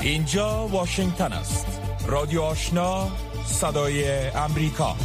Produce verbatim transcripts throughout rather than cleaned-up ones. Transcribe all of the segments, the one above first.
اینجا واشنگتن است. رادیو آشنا، صدای امریکا.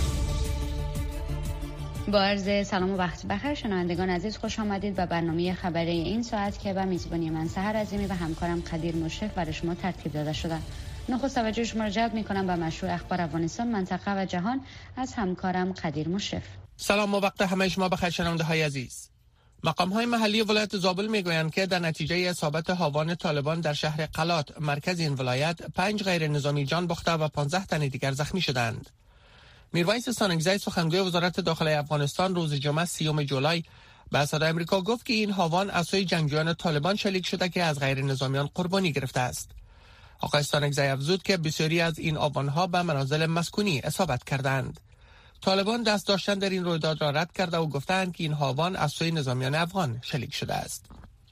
با عرض سلام و وقت بخیر شنوندگان عزیز، خوش آمدید به برنامه خبری این ساعت که به میزبانی من سحر عظیمی و همکارم قدیر مشرف برای شما ترتیب داده شده. نخست توجه شما را جلب می‌کنم به مشروع اخبار افغانستان، منطقه و جهان از همکارم قدیر مشرف. سلام و وقت همه شما بخیر شنونده‌های عزیز. مقام‌های محلی ولایت زابل میگویند که در نتیجه اصابت هاوان طالبان در شهر قلات مرکز این ولایت پنج غیر نظامی جان باخته و پانزده تن دیگر زخمی شدند. میرویس سانگزی سخنگوی وزارت داخلی افغانستان روز جمعه سیوم جولای به صدای آمریکا گفت که این هاوان از سوی جنگجویان طالبان شلیک شده که از غیر نظامیان قربانی گرفته است. آقای سانگزی افزود که بسیاری از این آوانها به منازل مسکونی اصابت کردند. طالبان دست داشتن در این رویداد را رد کرده و گفتند که این هاوان از سوی نظامیان افغان شلیک شده است.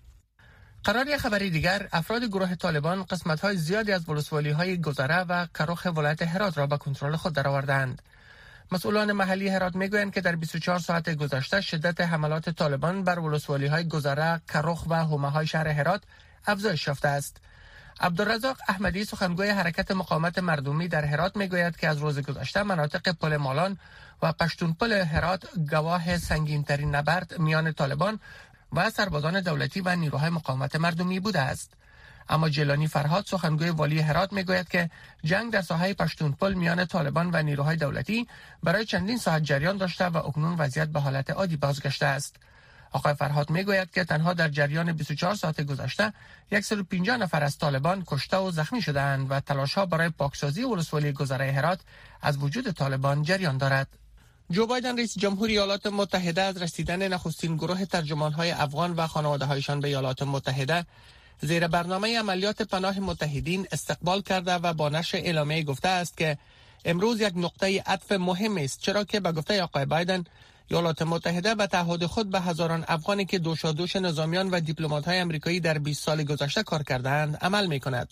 قرار خبری دیگر، افراد گروه طالبان قسمت‌های زیادی از ولسوالی‌های گذره و کروخ ولایت هرات را به کنترل خود درآوردند. مسئولان محلی هرات میگویند که در بیست و چهار ساعت گذشته شدت حملات طالبان بر ولسوالی‌های گذره، کروخ و حومه‌های شهر هرات افزایش یافته است. عبدالرزاق احمدی سخنگوی حرکت مقاومت مردمی در هرات میگوید که از روز گذشته مناطق پل مالان و پشتونپل هرات گواه سنگین‌ترین نبرد میان طالبان و سربازان دولتی و نیروهای مقاومت مردمی بوده است. اما جیلانی فرهاد سخنگوی والی هرات میگوید که جنگ در ساحه پشتونپل میان طالبان و نیروهای دولتی برای چندین ساعت جریان داشته و اکنون وضعیت به حالت عادی بازگشته است. آقای فرهاد میگوید که تنها در جریان بیست و چهار ساعت گذشته صد و پنجاه نفر از طالبان کشته و زخمی شدند و تلاش‌ها برای پاکسازی ولسوالی گذره هرات از وجود طالبان جریان دارد. جو بایدن رئیس جمهور ایالات متحده از رسیدن نخستین گروه ترجمان‌های افغان و خانواده‌هایشان به ایالات متحده زیر برنامه عملیات پناه متحدین استقبال کرده و با نشر اعلامیه گفته است که امروز یک نقطه عطف مهم است، چرا که به گفته آقای بایدن ایالات متحده به تعهد خود به هزاران افغانی که دوشادوش نظامیان و دیپلمات‌های آمریکایی در بیست سال گذشته کار کردند عمل می‌کند.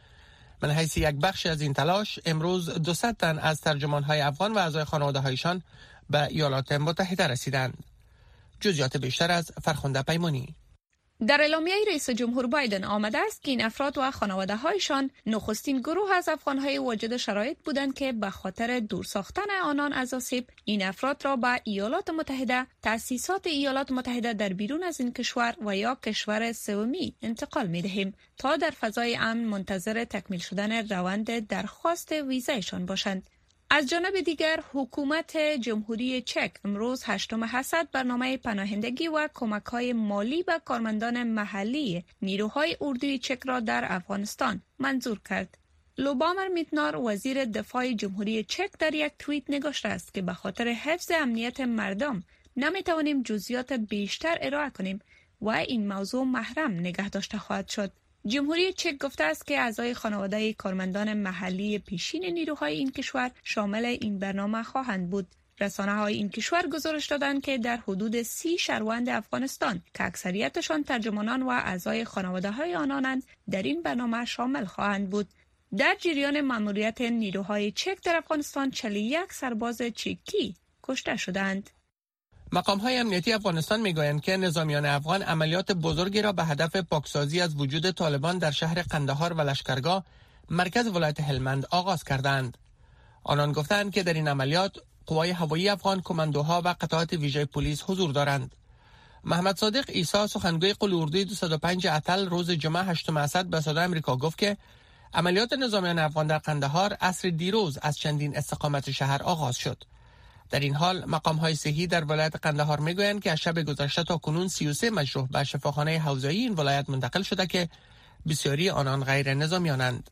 من حیث یک بخش از این تلاش امروز دویست تن از ترجمان‌های افغان و اعضای خانواده‌هایشان به ایالات متحده رسیدند. جزئیات بیشتر از فرخنده پیمانی. در اعلامیه رئیس جمهور بایدن آمده است که این افراد و خانواده‌هایشان نخستین گروه از افغان‌های واجد شرایط بودند که به خاطر دور ساختن آنان از آسیب این افراد را به ایالات متحده، تأسیسات ایالات متحده در بیرون از این کشور و یا کشور سومی انتقال می‌دهیم تا در فضای امن منتظر تکمیل شدن روند درخواست ویزایشان باشند. از جانب دیگر حکومت جمهوری چک امروز هشتم حسد برنامه پناهندگی و کمک‌های مالی به کارمندان محلی نیروهای اردوی چک را در افغانستان منظور کرد. لوبامر میتنار وزیر دفاع جمهوری چک در یک توییت نگاشته است که به خاطر حفظ امنیت مردم نمیتوانیم جزئیات بیشتر ارائه کنیم و این موضوع محرم نگه داشته خواهد شد. جمهوری چک گفته است که اعضای خانواده کارمندان محلی پیشین نیروهای این کشور شامل این برنامه خواهند بود. رسانه‌های این کشور گزارش دادند که در حدود سی شهروند افغانستان که اکثریتشان ترجمانان و اعضای خانواده‌های آنانند در این برنامه شامل خواهند بود. در جریان مأموریت نیروهای چک در افغانستان چهل و یک سرباز چکی کشته شدند. مقام‌های امنیتی افغانستان می‌گویند که نظامیان افغان عملیات بزرگی را به هدف پاکسازی از وجود طالبان در شهر قندهار و لشکرگاه مرکز ولایت هلمند آغاز کردند. آنان گفتند که در این عملیات قوای هوایی افغان، کماندوها و قطعات ویژه پلیس حضور دارند. محمد صادق عیسی سخنگوی قول اردوی دویست و پنج اتل روز جمعه هشتم اسد به صدای آمریکا گفت که عملیات نظامیان افغان در قندهار عصر دیروز از چندین استقامت شهر آغاز شد. در این حال مقام‌های صحی در ولایت قندهار میگویند که از شب گذشته تا کنون سی و سه مجروح به شفاخانه حوزه‌ای این ولایت منتقل شده که بسیاری آنان غیر نظامیانند.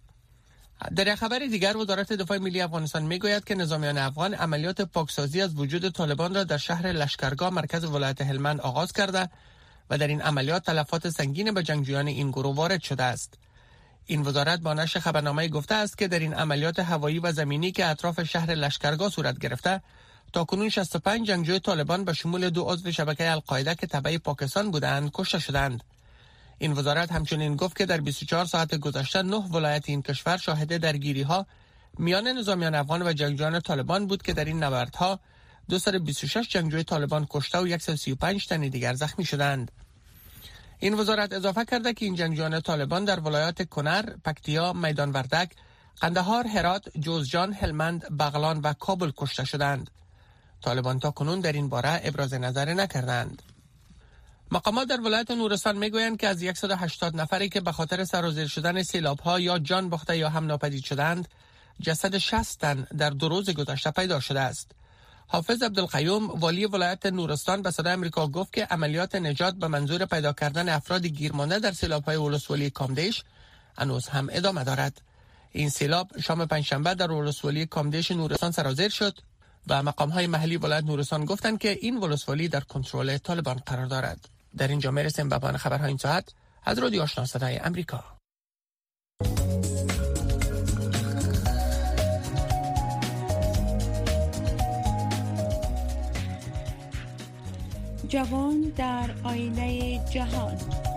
در یک خبر دیگر وزارت دفاع ملی افغانستان میگوید که نظامیان افغان عملیات پاکسازی از وجود طالبان را در شهر لشکرگاه مرکز ولایت هلمند آغاز کرده و در این عملیات تلفات سنگین به جنگجویان این گروه وارد شده است. این وزارت با نشر خبرنامه گفته است که در این عملیات هوایی و زمینی که اطراف شهر لشکرگاه صورت گرفته تا کنون شصت و پنج جنگجوی طالبان به شمول دو عضو شبکه القاعده که تبع پاکستان بودند کشته شدند. این وزارت همچنین گفت که در بیست و چهار ساعت گذشته نه ولایت این کشور شاهد درگیری‌ها میان نظامیان افغان و جنگجویان طالبان بود که در این نبردها دویست و بیست و شش جنگجوی طالبان کشته و صد و سی و پنج تن دیگر زخمی شدند. این وزارت اضافه کرده که این جنگجویان طالبان در ولایات کنر، پکتیا، میدان وردک، قندهار، هرات، جوزجان، هلمند، بغلان و کابل کشته شدند. طالبان تا کنون در این باره ابراز نظر نکردند. مقامات در ولایت نورستان میگویند که از صد و هشتاد نفری که به خاطر سرازیر شدن سیلاب‌ها یا جان باخته یا هم ناپدید شدند، جسد شصت تن در دو روز گذشته پیدا شده است. حافظ عبدالقیوم والی ولایت نورستان به صدای آمریکا گفت که عملیات نجات به منظور پیدا کردن افراد گیرمانده در سیلاب‌های ولسوالی کامدیش هنوز هم ادامه دارد. این سیلاب شام پنجشنبه در ولسوالی کامدیش نورستان سرازیر شد و مقام‌های محلی ولایت نورستان گفتند که این ولسوالی در کنترل طالبان قرار دارد. در اینجا میرسیم به پایان خبرهای این ساعت از رادیو آشنا صدای آمریکا. جوان در آینه جهان.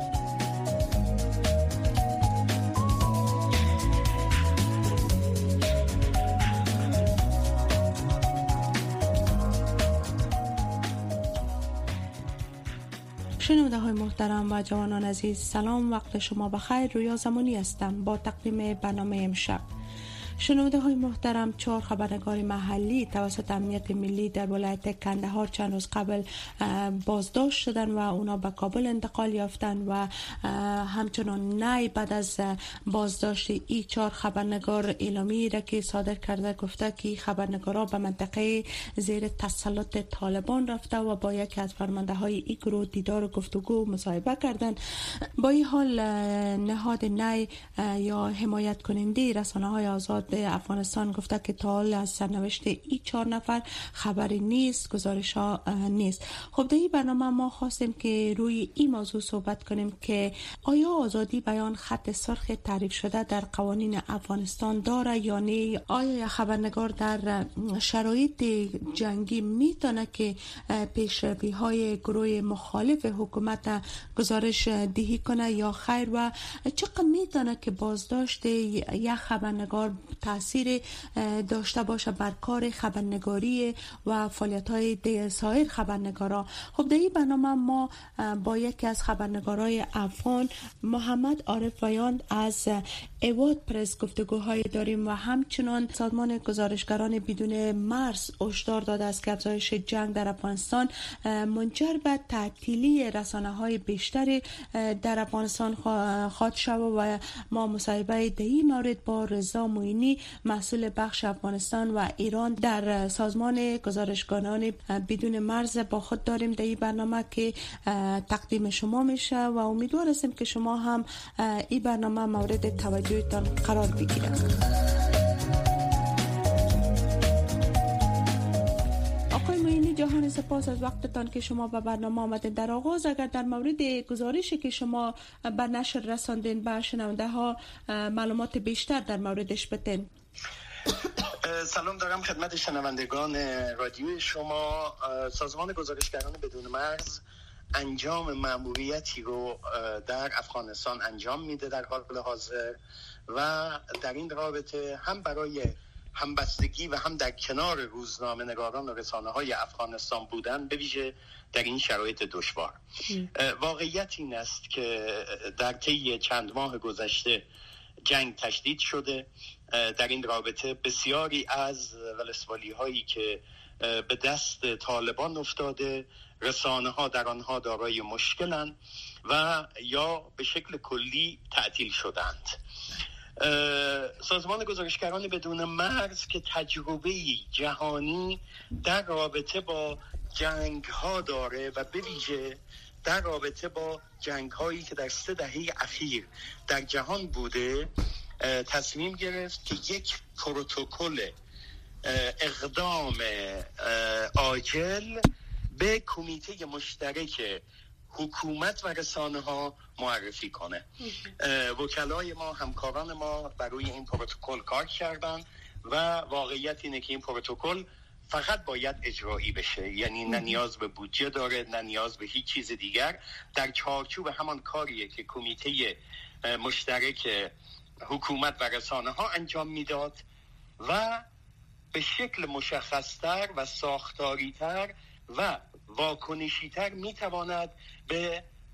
شنونده های محترم و جوانان عزیز، سلام، وقت شما بخیر. رویا زمانی هستم با تقدیم برنامه امشب. شنونده های محترم، چهار خبرنگار محلی توسط امنیت ملی در ولایت کندهار چند روز قبل بازداشت شدن و اونا به کابل انتقال یافتن و همچنان نی بعد از بازداشت این چهار خبرنگار اعلامی را که صادر کرده گفته که خبرنگارا به منطقه زیر تسلط طالبان رفته و با یکی از فرمانده های این گروه دیدار و گفتگو مصاحبه کردن. با این حال نهاد نی یا حمایت کننده رسانه های آزاد افغانستان گفته که تا حال از سرنوشت این چهار نفر خبری نیست، گزارش ها نیست. خب در این برنامه ما خواستیم که روی این موضوع صحبت کنیم که آیا آزادی بیان خط سرخ تعریف شده در قوانین افغانستان داره یا نه؟ آیا خبرنگار در شرایط جنگی میتونه که پیشروی های گروه مخالف حکومت گزارش دهی کنه یا خیر؟ و چقدر میتونه که بازداشت یک خبرنگار تاثیر داشته باشه بر کار خبرنگاری و فعالیت‌های سایر خبرنگارا؟ خب در این برنامه ما با یکی از خبرنگارای افغان، محمد عارف ویاند از ایواد پرس گفتگوهای داریم و همچنان سازمان گزارشگران بدون مرز هشدار داده است که افزایش جنگ در افغانستان منجر به تعطیلی رسانه‌های بیشتری در افغانستان خواهد شد و ما مصاحبه در این مورد با رضا موینی، مسئول بخش افغانستان و ایران در سازمان گزارشگران بدون مرز با خود داریم در این برنامه که تقدیم شما میشه و امیدوار هستیم که شما هم این برنامه مورد توجهتان قرار بگیرد. آقای موینی جهان، سپاس از وقتتان که شما به برنامه آمدین. در آغاز اگر در مورد گزارشی که شما به نشر رساندین به شنونده ها معلومات بیشتر در موردش بدین. سلام دارم خدمت شنوندگان رادیوی شما. سازمان گزارشگران بدون مرز انجام مأموریتی رو در افغانستان انجام میده در حال حاضر و در این رابطه هم برای همبستگی و هم در کنار روزنامه نگاران و رسانه های افغانستان بودن، به ویژه در این شرایط دشوار. واقعیت این است که در طی چند ماه گذشته جنگ تشدید شده. در این رابطه بسیاری از ولسوالی هایی که به دست طالبان افتاده، رسانه ها در آنها دارای مشکلند و یا به شکل کلی تعطیل شدند. سازمان گزارشگران بدون مرز که تجربه جهانی در رابطه با جنگ ها داره و به ویژه در رابطه با جنگ هایی که در سه دهه اخیر در جهان بوده، تصمیم گرفت که یک پروتکل اقدام عاجل به کمیته مشترک حکومت و رسانه ها معرفی کنه. وکلای ما، همکاران ما برای این پروتکل کار کردن و واقعیت اینه که این پروتکل فقط باید اجرایی بشه، یعنی نه نیاز به بودجه داره نه نیاز به هیچ چیز دیگر. در چارچوب همان کاریه که کمیته مشترک حکومت و رسانه ها انجام میداد و به شکل مشخصتر و ساختاریتر و واکنشیتر میتواند به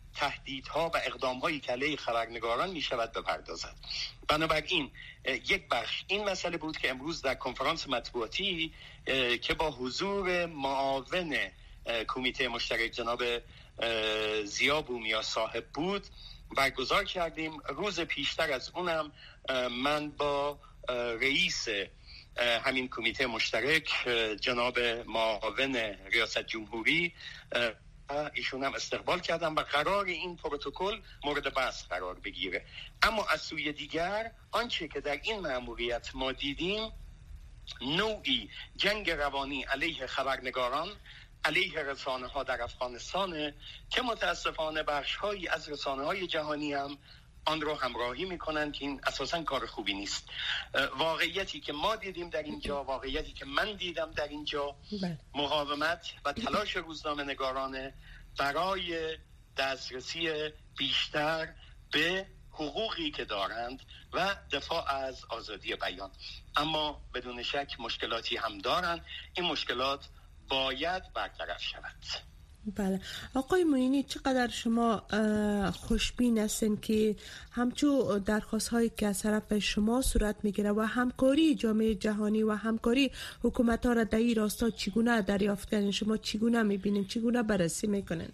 تهدیدها و اقدامهایی که علیه خبرنگاران می شود بپردازد. بنابراین یک بخش این مسئله بود که امروز در کنفرانس مطبوعاتی که با حضور معاون کمیته مشترک جناب ضیا بومیا صاحب بود برگزار کردیم. روز پیشتر از اونم من با رئیس همین کمیته مشترک جناب معاون ریاست جمهوری ایشون هم استقبال کردم و قرار این پروتکل مورد بحث قرار بگیره. اما از سوی دیگر آنچه که در این مأموریت ما دیدیم نوعی جنگ روانی علیه خبرنگاران، علیه رسانه ها در افغانستان که متاسفانه بخش هایی از رسانه های جهانی هم آن رو همراهی میکنن که این اساساً کار خوبی نیست. واقعیتی که ما دیدیم در اینجا، واقعیتی که من دیدم در اینجا، مقاومت و تلاش روزنامه نگارانه برای دسترسی بیشتر به حقوقی که دارند و دفاع از آزادی بیان. اما بدون شک مشکلاتی هم دارند. این مشکلات باید برطرف شود. بله آقای معینی، چقدر شما خوشبین هستین که همچون درخواست هایی که از طرف شما صورت میگیره و همکاری جامعه جهانی و همکاری حکومت ها را در این راستا چگونه دریافت کردین؟ شما چگونه میبینین، چگونه بررسی میکنین؟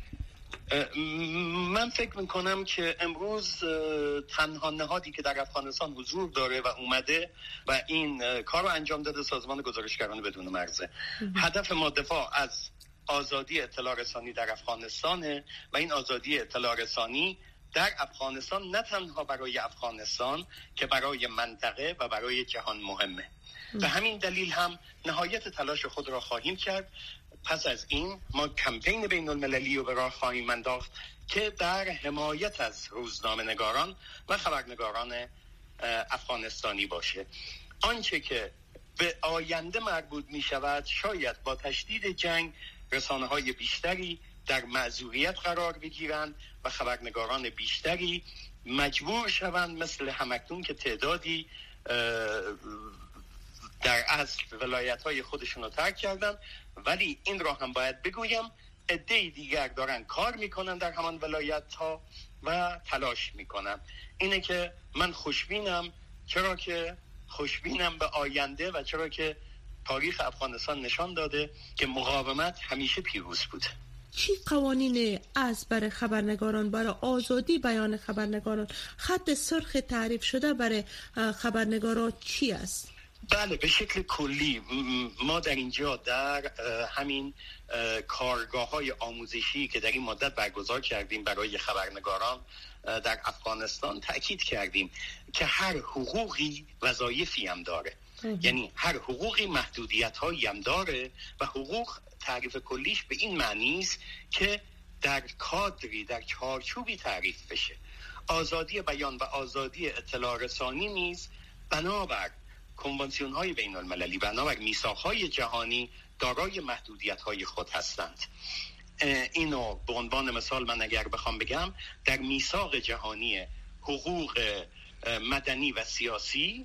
من فکر میکنم که امروز تنها نهادی که در افغانستان حضور داره و اومده و این کار رو انجام داده سازمان گزارشگران بدون مرزه. هدف ما دفاع از آزادی اطلاع رسانی در افغانستان و این آزادی اطلاع رسانی در افغانستان نه تنها برای افغانستان که برای منطقه و برای جهان مهمه. به همین دلیل هم نهایت تلاش خود را خواهیم کرد. پس از این ما کمپین بین المللی رو به راه خواهیم انداخت که در حمایت از روزنامه نگاران و خبرنگاران افغانستانی باشه. آنچه که به آینده مربوط می شود شاید با تشدید جنگ رسانه های بیشتری در معذوریت قرار بگیرند و خبرنگاران بیشتری مجبور شوند مثل همکنون که تعدادی در اصل ولایت های خودشون رو ترک کردن، ولی این را هم باید بگویم عده دیگر دارن کار میکنن در همان ولایت ها و تلاش میکنن. اینه که من خوشبینم، چرا که خوشبینم به آینده و چرا که تاریخ افغانستان نشان داده که مقاومت همیشه پیروز بوده. چی قوانین از برای خبرنگاران، برای آزادی بیان خبرنگاران، خط سرخ تعریف شده برای خبرنگاران چی است؟ بله، به شکل کلی ما در اینجا در همین کارگاه های آموزشی که در این مدت برگزار کردیم برای خبرنگاران در افغانستان تأکید کردیم که هر حقوقی وظایفی هم داره. یعنی هر حقوقی محدودیت هایی هم داره و حقوق تعریف کلیش به این معنی است که در کادری، در چارچوبی تعریف بشه. آزادی بیان و آزادی اطلاع رسانی نیز بنابر کنوانسیون های بین المللی، بنابر میثاق های جهانی دارای محدودیت های خود هستند. اینو به عنوان مثال من اگر بخوام بگم، در میثاق جهانی حقوق مدنی و سیاسی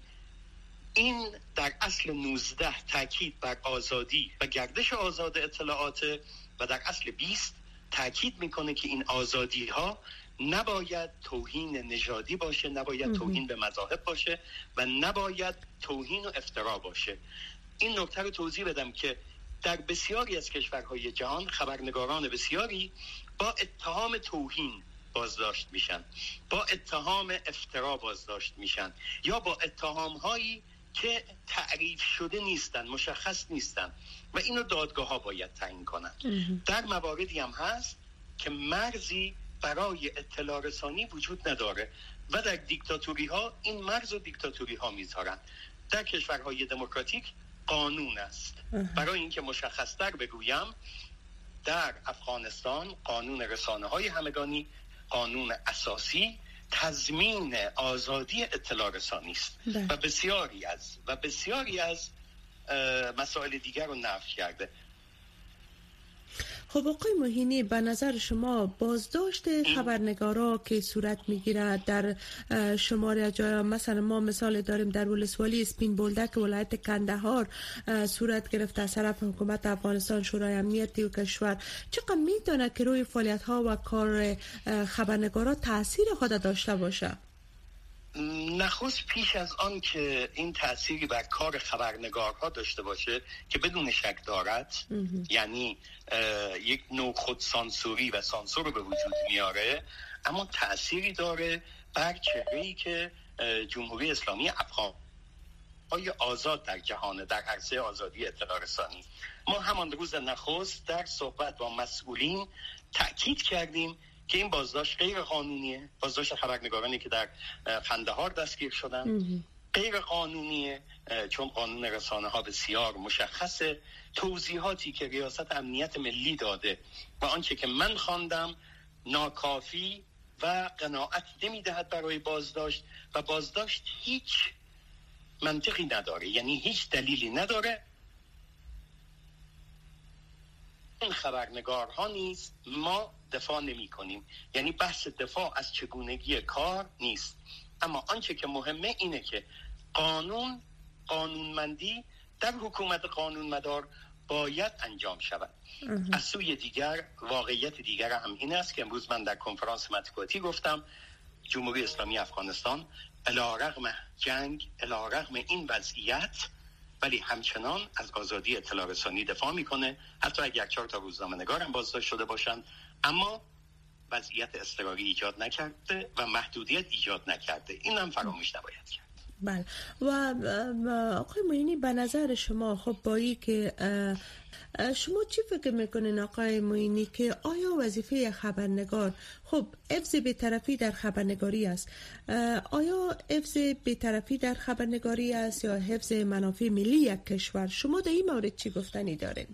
این در اصل نوزده تاکید بر آزادی و گردش آزاد اطلاعات و در اصل بیست تاکید میکنه که این آزادی ها نباید توهین نژادی باشه، نباید توهین به مذاهب باشه و نباید توهین و افترا باشه. این نکته رو توضیح بدم که در بسیاری از کشورهای جهان خبرنگاران بسیاری با اتهام توهین بازداشت میشن، با اتهام افترا بازداشت میشن یا با اتهام هایی که تعریف شده نیستن، مشخص نیستن و اینو دادگاه ها باید تعیین کنن. در مواردی هم هست که مرزی برای اطلاع رسانی وجود نداره و در دیکتاتوری ها این مرز و دیکتاتوری ها میذارن. در کشورهای دموکراتیک قانون است. برای اینکه مشخص‌تر بگویم، در افغانستان قانون رسانه های همگانی قانون اساسی تضمین آزادی اطلاع رسانی است و بسیاری از و بسیاری از مسائل دیگر رو نفی کرده. خب آقای موهینی، به نظر شما بازداشت خبرنگارا که صورت میگیره در شماری از جای، مثلا ما مثال داریم در ولسوالی اسپین بولدک ولایت کندهار صورت گرفته از طرف حکومت افغانستان، شورای امنیتی و کشور، چقدر میتونه که روی فعالیت ها و کار خبرنگارا تاثیر خود داشته باشه؟ نخست پیش از آن که این تأثیری بر کار خبرنگارها داشته باشه که بدون شک دارد، یعنی یک نوع خود سانسوری و سانسور رو به وجود میاره، اما تأثیری داره بر چهره‌ای که جمهوری اسلامی افغان های آزاد در جهان در عرصه آزادی اطلاع رسانی. ما همان روز نخست در صحبت با مسئولین تأکید کردیم که این بازداشت غیر قانونیه. بازداشت خبرنگارانی که در قندهار دستگیر شدن غیر قانونیه، چون قانون رسانه ها بسیار مشخصه. توضیحاتی که ریاست امنیت ملی داده و آنچه که من خواندم ناکافی و قناعت نمیدهد برای بازداشت، و بازداشت هیچ منطقی نداره، یعنی هیچ دلیلی نداره. این خبرنگارها نیست، ما دفاع نمی کنیم، یعنی بحث دفاع از چگونگی کار نیست، اما آنچه که مهمه اینه که قانون، قانونمندی در حکومت قانونمدار باید انجام شود. از سوی دیگر واقعیت دیگر هم این است که امروز من در کنفرانس مطبوعاتی گفتم جمهوری اسلامی افغانستان علیرغم جنگ، علیرغم این وضعیت، ولی همچنان از آزادی اطلاع رسانی دفاع میکنه، حتی اگر چهار تا روزنامه‌نگار هم بازداشت شده باشند، اما وضعیت اضطراری ایجاد نکرده و محدودیت ایجاد نکرده. این هم فراموش نباید کرد. بله. و آقای موینی، به نظر شما خب با این که شما چی فکر میکنین آقای موینی که آیا وظیفه خبرنگار خب حفظ بی‌طرفی در خبرنگاری است، آیا حفظ بی‌طرفی در خبرنگاری است یا حفظ منافع ملی یک کشور؟ شما در این مورد چی گفتنی دارین؟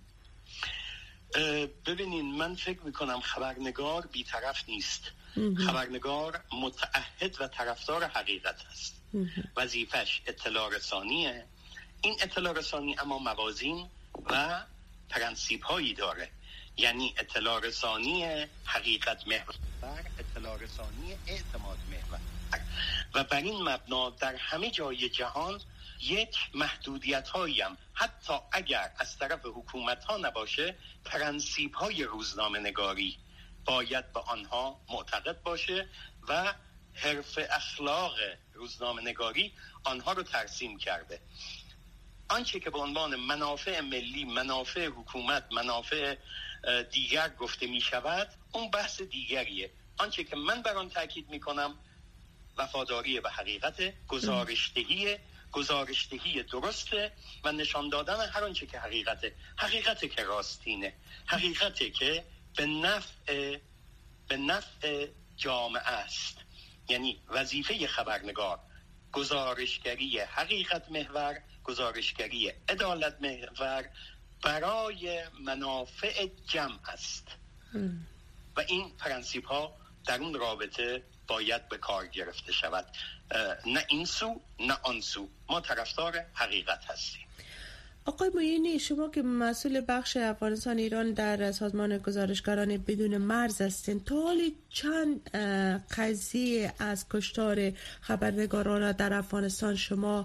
ببینین، من فکر میکنم خبرنگار بی‌طرف نیست. خبرنگار متعهد و طرفدار حقیقت است. وظیفش اطلاع رسانیه. این اطلاع رسانی اما موازین و پرنسیپ هایی داره، یعنی اطلاع رسانی حقیقت محور، اطلاع رسانی اعتماد محور، و بر این مبنا در همه جای جهان یک محدودیت هایی هم حتی اگر از طرف حکومت ها نباشه، پرنسیپ های روزنامه نگاری باید به آنها معتقد باشه و حرف اخلاق روزنامه نگاری آنها رو ترسیم کرده. آنچه که به عنوان منافع ملی، منافع حکومت، منافع دیگر گفته می شود، اون بحث دیگریه. آنچه که من بر آن تاکید می کنم وفاداری به حقیقت، گزارشدهی گزارشدهی درسته و نشان دادن هر آنچه که حقیقته، حقیقته که راستینه، حقیقته که به نفع به نفع جامعه است. یعنی وظیفه خبرنگار گزارشگری حقیقت محور، گزارشگری عدالت محور برای منافع جمع است ام. و این پرنسیپ ها در اون رابطه باید به کار گرفته شود، نه این سو نه آن سو. ما طرفدار حقیقت هستیم. آقای موینی، شما که مسئول بخش افغانستان ایران در سازمان گزارشگران بدون مرز هستین، تا حالی چند قضیه از کشتار خبرنگاران در افغانستان شما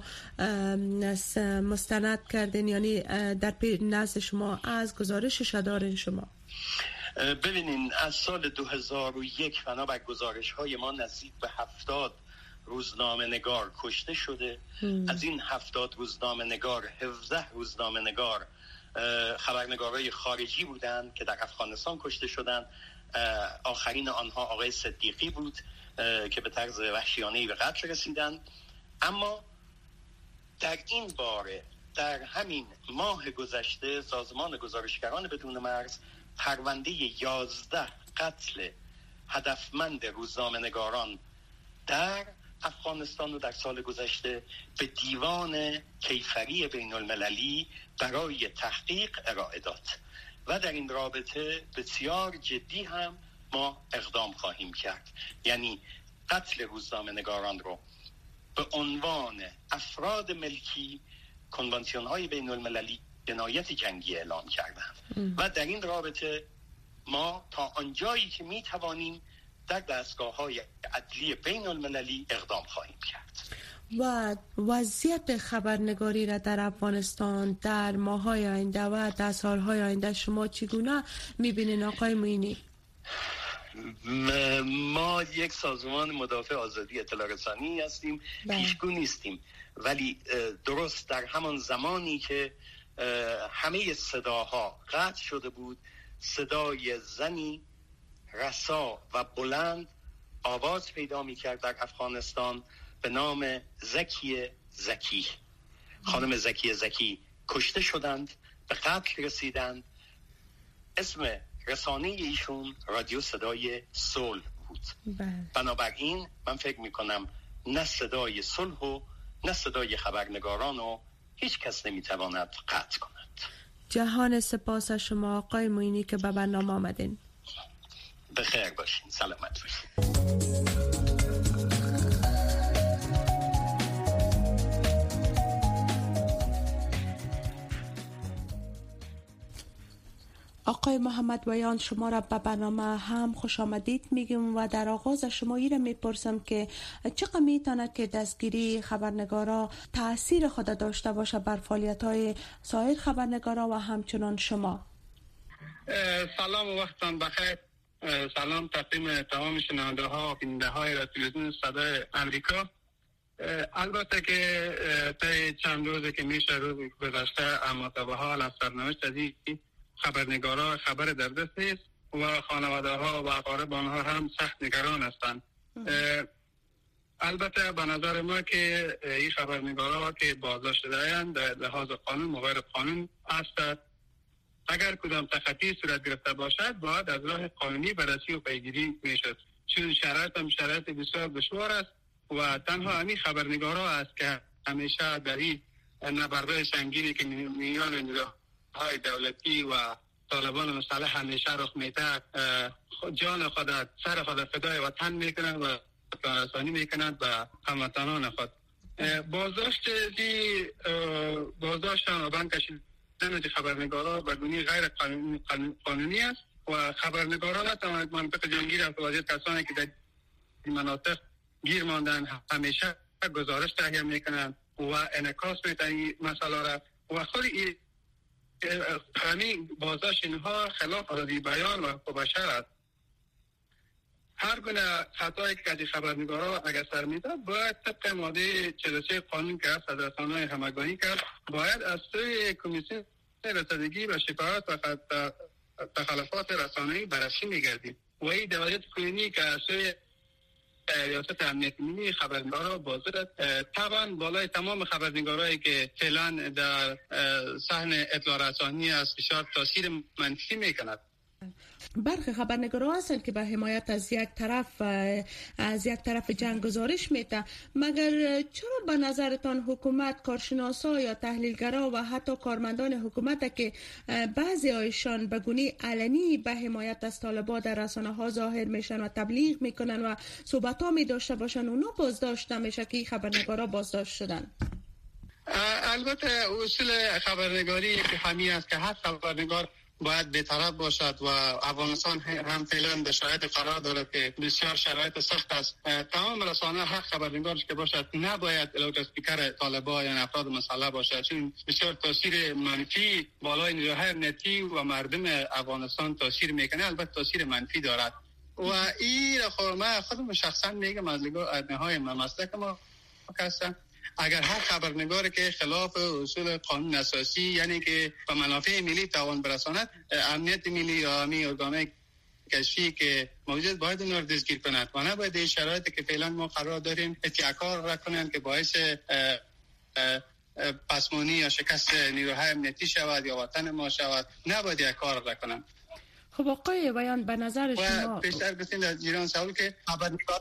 مستند کردین، یعنی در نزد شما از گزارشش دارین شما؟ ببینین، از سال دو هزار و یک بنابر گزارش های ما نزدیک به هفتاد روزنامه نگار کشته شده. ام. از این هفتاد روزنامه نگار هفده روزنامه نگار خبرنگارای خارجی بودند که در افغانستان کشته شدند. آخرین آنها آقای صدیقی بود که به طرز وحشیانه‌ای به قتل رسیدند. اما در این باره در همین ماه گذشته سازمان گزارشگران بدون مرز پرونده یازده قتل هدفمند روزنامه نگاران در افغانستان رو در سال گذشته به دیوان کیفری بین المللی برای تحقیق ارائه داد و در این رابطه بسیار جدی هم ما اقدام خواهیم کرد. یعنی قتل روزنامه نگاران رو به عنوان افراد ملکی کنوانسیون های بین المللی جنایت جنگی اعلام کردند و در این رابطه ما تا آنجایی که می توانیم در دستگاه‌های عدلی بین المللی اقدام خواهیم کرد. و وضعیت خبرنگاری را در افغانستان در ماه‌های آینده و در سال‌های آینده شما چگونه می‌بینید آقای معینی؟ ما یک سازمان مدافع آزادی اطلاع رسانی هستیم، پیشگو نیستیم، ولی درست در همان زمانی که همه صداها قطع شده بود، صدای زنی رسا و بلند آواز پیدا می‌کرد در افغانستان به نام زکی زکی. خانم زکی زکی کشته شدند، به قتل رسیدند. اسم رسانه ایشون رادیو صدای صلح بود. بنابراین من فکر میکنم نه صدای صلح و نه صدای خبرنگاران و هیچ کس نمیتواند قطع کند. جهان سپاس شما آقای معینی که به برنامه آمدین. بخیر باشین، سلامت باشین. آقای محمد ویان، شما را به برنامه هم خوش آمدید میگم و در آغاز شما ایره میپرسم که چقدر میتونه که دستگیری خبرنگارا تأثیر خود داشته باشه بر فعالیت‌های سایر خبرنگارا و همچنان شما؟ سلام و وقتتان بخیر. سلام تقدیم تمام شنونده ها و بیننده های تلویزیون صدای آمریکا. البته که تا چند روزی که میشه روزی گذشته، اما تا به حال از سرنوشت خبرنگارا خبر در دست است و خانواده ها و اقارب آنها هم سخت نگران هستند. البته به نظر ما که این خبرنگارا که بازداشت شده‌اند در لحاظ قانون مغیر قانون است. اگر کدام تخطی صورت گرفته باشد باید از راه قانونی بررسی و پیگیری میشد، چون شرایط هم شرایط بسیار دشوار است و تنها همین خبرنگارا است که همیشه در این نبرد سنگینی که میان نیروهای دولتی و طالبان مسلح همیشه رخ میده جان خود سر خود فدای وطن میکنند و رسانی میکنند به هموطنان خود. بازداشت دی بازداشت و بند کشیدن خبرنگارا به گونه غیر قانونی, قانونی است و خبرنگارا نتوانند منطقه جنگی را توجیه کسانی که در این مناطق گیر ماندن همیشه گزارش تهیه میکنند و انعکاس میدن این مسئله را و خود همین بازداشت اینها خلاف آزادی بیان و حقوق بشر است. هر گونه خطایی که از خبرنگارا اگر سر میده باید طبق ماده چهل و سه قانون که است از رسانه‌های همگانی کرد، باید از سوی کمیسیون رسیدگی و شکایات و تخلفات رسانه‌ای بررسی می‌گردید و این دوایت کنونی که از سوی ریاست امنیت ملی خبرنگارا بازداشت طبعا بالای تمام خبرنگارایی که فعلا در صحن اطلاع رسانی از فشار تاثیر منفی میکند. برخی خبرنگارا هستند که به حمایت از یک طرف از یک طرف جنگ گزارش میده، مگر چرا به نظرتان حکومت، کارشناسا یا تحلیلگرا و حتی کارمندان حکومت که بعضی هایشان به گونه علنی به حمایت از طالبان در رسانه ها ظاهر میشن و تبلیغ میکنن و صحبت ها میداشته باشن، اونا بازداشت نمیشه که خبرنگارا بازداشت شدن؟ البته اصول خبرنگاری که همین است که هر خبرنگار باید بی‌طرف باشد و افغانستان هم فعلا به شرایط قرار دارد که بسیار شرایط سخت است. تمام رسانه هر خبرنگارش که باشد نباید لاوت اسپیکر طالبان یا افراد مسلح باشد، چون بسیار تاثیر منفی بالای نیروهای امنیتی و مردم افغانستان تاثیر میکنه، البته تاثیر منفی دارد و این من خودم شخصا میگم از نگاه مسلک ما هستم، اگر هر خبرنگاری که خلاف اصول قانون اساسی یعنی که به منافع ملی تاوان برساند، امنیت ملی یا امی ارگانهای کشفی که موجود باید اون رو دستگیر کند و نباید این شرایطی که فعلا ما قرار داریم اتیاکار را کنند که باعث اه اه پسمانی یا شکست نیروهای امنیتی شود یا وطن ما شود، نباید یک کار را کنند. خب آقای ویان، به نظر شما و پیشتر گفتین در جریان سوال که خبرنگار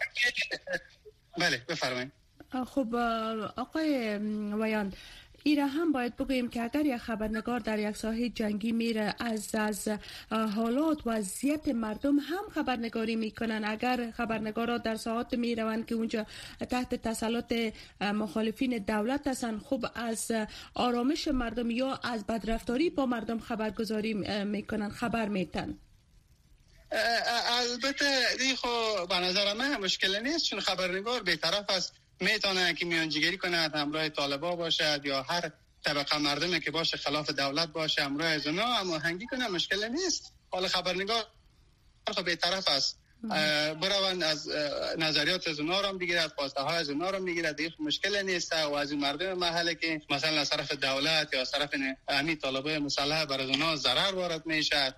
بله بفرمایید. خب آقای ویان، ایره هم باید بگوییم که اگر یک خبرنگار در یک ساحه جنگی میره از از حالات و وضعیت مردم هم خبرنگاری میکنن، اگر خبرنگارا در ساحات میروند که اونجا تحت تسلط مخالفین دولت هستن، خب از آرامش مردم یا از بدرفتاری با مردم خبرگزاری میکنن، خبر میتن. البته دی خو به نظر من مشکل نیست، چون خبرنگار بی‌طرف است، میتونه که میانجیگری کند، همراه طالبا باشد یا هر طبقه مردمی که باشه خلاف دولت باشه همراه از اونا هماهنگی کنه، مشکل نیست. حالا خبرنگار خو بی‌طرف است، بروند از نظریات از اونا رو بگیرد، خواسته های از اونا رو بگیرد، دیگه مشکل نیست. و از مردم محله که مثلا از طرف دولت یا از طرف امی طالبای مسلح بر از اونا ضرر وارد میشه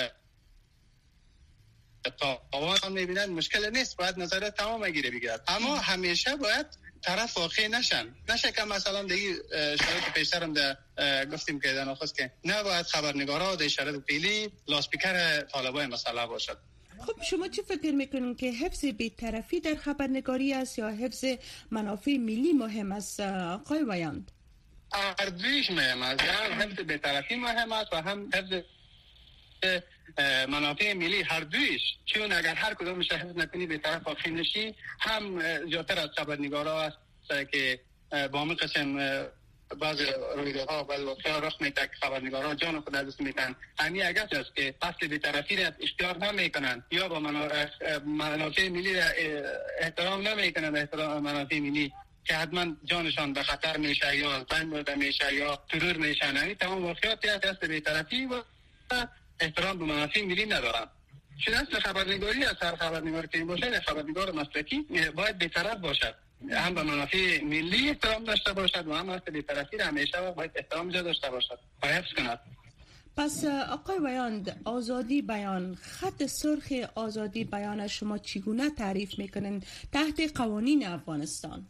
تاوان میبینند، مشکل نیست، باید نظریات تمام گیره بگیرد. اما همیشه باید طرف واقعی نشن، نشه که مثلا دیگه شرایط پیشترم ده گفتیم که در نخست که نباید خبرنگارا در شرایط پیلی لاسپیکر طالبای مسلح باشد. خب شما چی فکر میکنین که حفظ بی‌طرفی در خبرنگاری است یا حفظ منافع ملی مهم است آقای ویاند؟ هر دویش مهم است، هم حفظ بی‌طرفی مهم است و هم حفظ منافع ملی، هر دویش. چون اگر هر کدومش حفظ نکنی بی‌طرف واقع نشی، هم زیادتر از خبرنگارا است که با همین قسم بعض رویدادها و واقعا رخ میده که خبرنگاران جان خود از دست میدن. همین اگرچه است که اصل بی‌طرفی را اختیار نمیکنن یا با منافع ملی را احترام نمیکنن، احترام منافع ملی که حتما جانشان به خطر میشه یا بند برده میشه یا ترور میشه، همین تمام واقعیاتی است اصل بی‌طرفی و احترام به منافع ملی ندارن. چون اصل خبرنگاری از هر خبرنگاری که باشه، خبرنگار مسلکی باید بی‌طرف باشد، هم به منافع ملی احترام داشته باشد و هم اصل بی‌طرفی را همیشه باید احترام داشته باشد و حفظ کند. پس آقای ویاند، آزادی بیان، خط سرخ آزادی بیان شما چگونه تعریف میکنین تحت قوانین افغانستان؟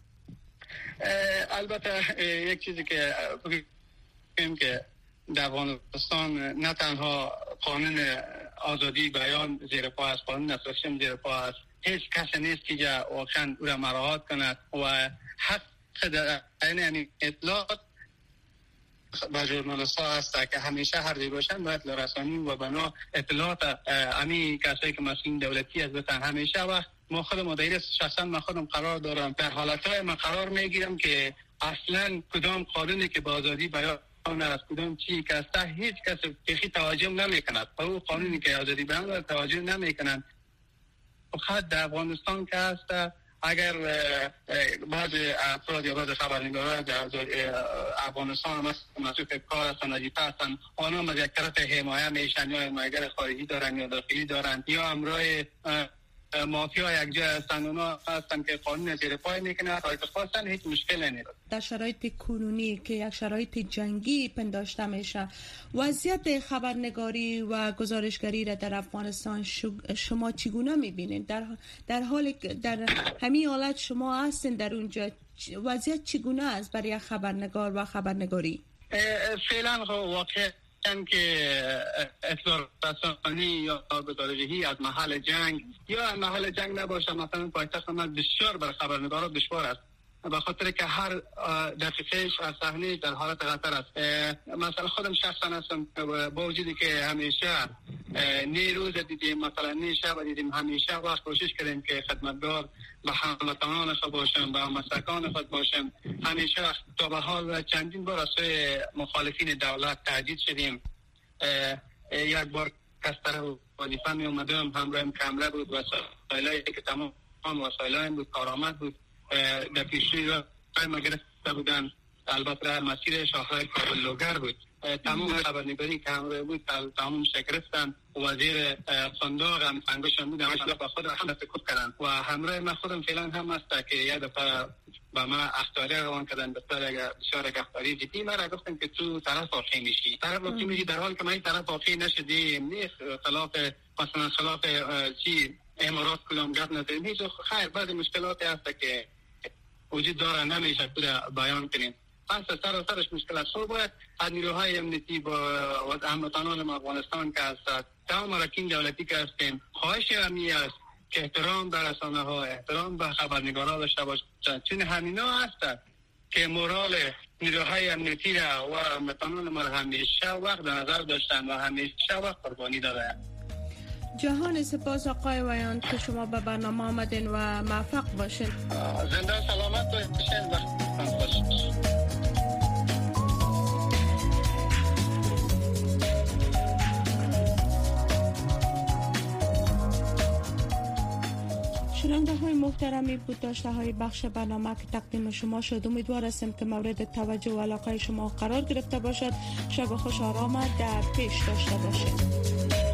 البته یک چیزی که بگیم که در افغانستان نه تنها قانون آزادی بیان زیر پا است، قانون اساسی زیر پا است، هیچ کسی نیست که واقعا او را مراعات کند و حق در این اطلاعات با ژورنالیست ها هست که همیشه هر جای باشن باید رسانی و بنا اطلاعات امی کسایی که مسئولین دولتی هستند همیشه وقت ما خودم مدیر شخصا من خودم قرار دارم در حالتهای من قرار میگیرم که اصلا کدام قانونی که با آزادی بیان از کدام چی که است هیچ کس بخی توجه نمی کند و او قانونی که آزادی بیان توجه نمی کنند. خود در افغانستان که هست اگر بعض افراد یا بعض خبرنگاران در افغانستان هم مسئول کار هستن، وظیفه هستن، آنها از یک طرف حمایه میشن یا حمایه‌گر خارجی دارن یا داخلی دارن یا همراه مافیا یک جای هستن، اونا هستن که قانون زیر پای میکنن، حالت خواستن هیچ مشکل نیست. در شرایط کنونی که یک شرایط جنگی پنداشته میشه، وضعیت خبرنگاری و گزارشگری را در افغانستان شما چگونه میبینید؟ در در حالی که در همین حالت شما هستین در اونجا، وضعیت چگونه است برای خبرنگار و خبرنگاری؟ فعلا واقع که اطلاع رسانی یا گزارشی از محل جنگ یا محل جنگ نباشه، مثلا پایتخت ما بسیار بر خبرنگارا دشوار است به خاطر که هر دقیقهش از صحنه در حالت خطر است. مثلا خودم شخصا هستم با وجودی که همیشه نیروز دیدیم، مثلا نی شب دیدیم، همیشه وقت کوشش کردیم که خدمتگار به هموطنان خود باشم، به مسکان خود باشم. همیشه تا به حال چندین بار از سوی مخالفین دولت تهدید شدیم. یک بار کستر وظیفه می اومدم، همراهم کامله بود، وسایلی که تمام وسایل بود، کارآمد بود، در پیشوی را ما گرفته بودن. البته مسیر شاهراه کابل لوگر بود. تمام خبرنگاری که همراه بود تمام شکرفتن. وزیر صندوق هم انگشتم بود، همش با خود هم تکوب کردن و همراه من خودم فعلا هم است که یک دفعه با ما اختیاری روان کردن، بسیار بسیار اختیاری جدی. من را گفتم که تو طرف واقعی میشی، طرف واقعی میشی، در حال که من این طرف واقعی نشدیم، نیست خلاف مثلا خلاف چی امارات کلام گپ نداریم، هیچ خیر بعضی مشکلاتی هست که وجود داره نمیشه خود بیان کنیم. پس سر و سرش مشکل است. باید از نیروهای امنیتی با هموطنان افغانستان که هستند، تمام اراکین دولتی که هستیم، خواهش همی است که احترام به رسانه ها، احترام به خبرنگاران داشته باشند، چون همینا هستند که مورال نیروهای امنیتی را و هموطنان ما همیشه وقت در نظر داشتن و همیشه وقت قربانی دادن. جهان سپاس آقای ویاند که شما به برنامه آمدین و موفق باشین. زنده سلامت باشین و خوب باشین. شنونده های محترمی بود داشته های بخش برنامه که تقدیم شما شد. امیدوار هستیم که مورد توجه و علاقه شما قرار گرفته باشد. شب خوش آرام در پیش داشته باشید.